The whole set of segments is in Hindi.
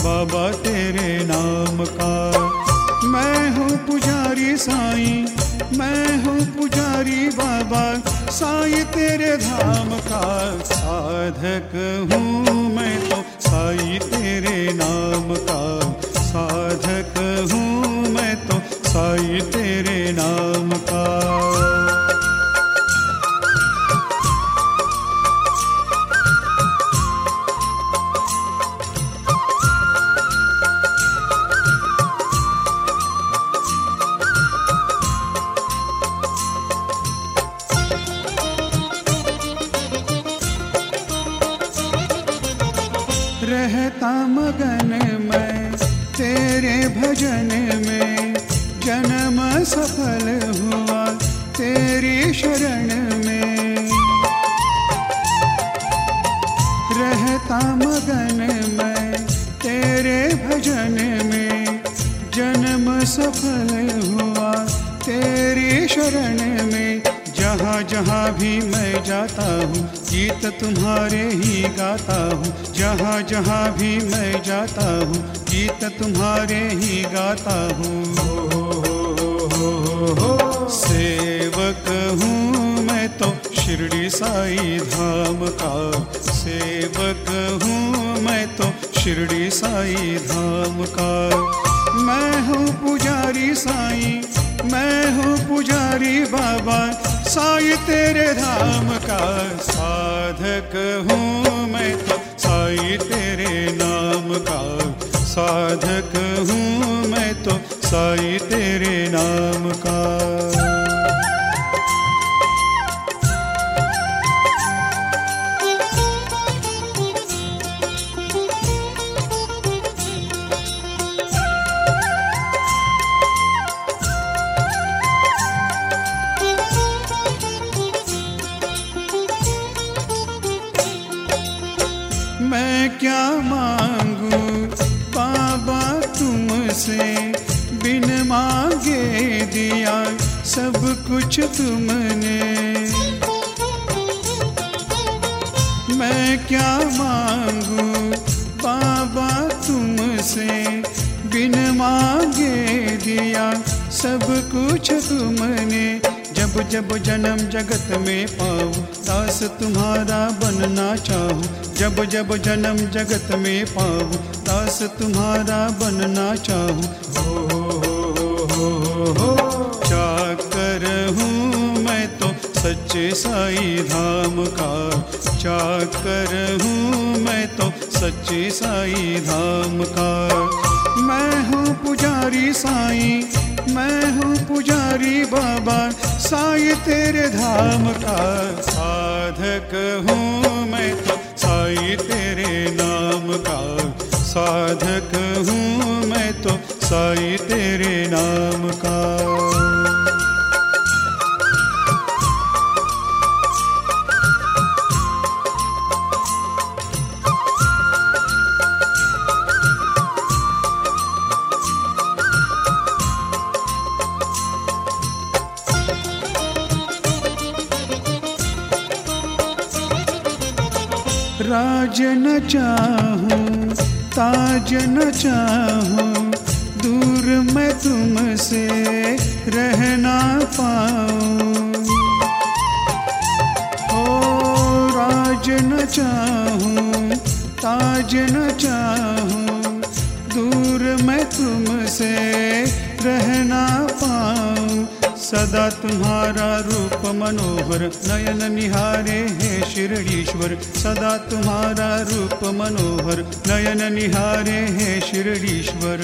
बाबा तेरे नाम का। मैं हूँ पुजारी साईं, मैं हूँ पुजारी बाबा, साईं तेरे धाम का। साधक हूँ मैं तो साईं तेरे नाम का, साधक हूँ मैं तो साईं तेरे नाम का। रहता मगन मैं तेरे भजन में, जन्म सफल हुआ तेरी शरण में। रहता मगन मैं तेरे भजन में, जन्म सफल हुआ तेरी शरण में। जहाँ जहाँ भी मैं जाता हूँ गीत तुम्हारे ही गाता हूँ, जहाँ जहाँ भी मैं जाता हूँ गीत तुम्हारे ही गाता हूँ। सेवक हूँ मैं तो शिरडी साई धाम का, सेवक हूँ मैं तो शिरडी साई धाम का। मैं हूँ पुजारी साईं, मैं हूँ पुजारी बाबा, साईं तेरे धाम का। साधक हूँ मैं तो साईं तेरे नाम का, साधक हूँ मैं तो साईं तेरे नाम का। मैं क्या मांगू बाबा तुमसे, बिन मांगे दिया सब कुछ तुमने। मैं क्या मांगू बाबा तुमसे, बिन मांगे दिया सब कुछ तुमने। जब जब जन्म जगत में पाऊँ दास तुम्हारा बनना चाहूँ, जब जब जन्म जगत में पाऊँ दास तुम्हारा बनना चाहूँ। चाकर हूँ मैं तो सच्चे साई धाम का, चाकर हूँ मैं तो सच्चे साई धाम का। मैं हूँ पुजारी साईं, मैं हूँ पुजारी बाबा, साईं तेरे धाम का। साधक हूँ मैं तो साईं तेरे नाम का, साधक हूँ मैं तो साईं तेरे नाम का। राज न चाहूं ताज न चाहूं, दूर मैं तुमसे रह ना पाऊं। ओ राज न चाहूं ताज न चाहूं, दूर मैं तुमसे रह ना पाऊं। सदा तुम्हारा रूप मनोहर नयन निहारे है शिरडीश्वर, सदा तुम्हारा रूप मनोहर नयन निहारे है शिरडीश्वर।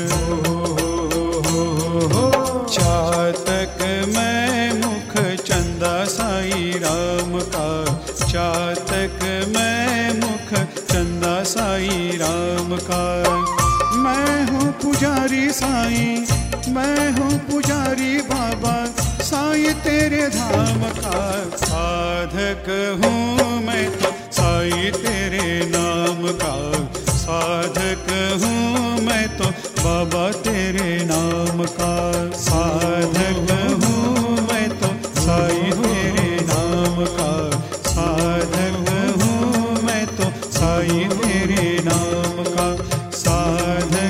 चातक मैं मुख चंदा साई राम का, चातक मैं मुख चंदा साई राम का। मैं हूँ पुजारी साईं, मैं हूँ पुजारी बाबा, साईं तेरे धाम का। साधक हूँ मैं तो साईं तेरे नाम का, साधक हूँ मैं तो बाबा तेरे नाम का। साधक हूँ मैं तो साईं तेरे नाम का, साधक हूँ मैं तो साईं तेरे नाम का। साधक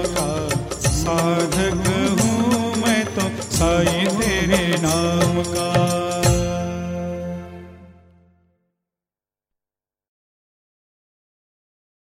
का साधक